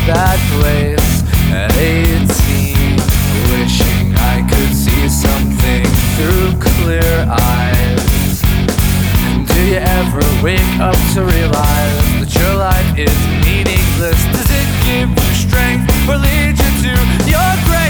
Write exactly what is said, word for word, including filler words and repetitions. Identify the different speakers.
Speaker 1: that place at eighteen, wishing I could see something through clear eyes. And do you ever wake up to realize that your life is meaningless? Does it give you strength or lead you to your grave?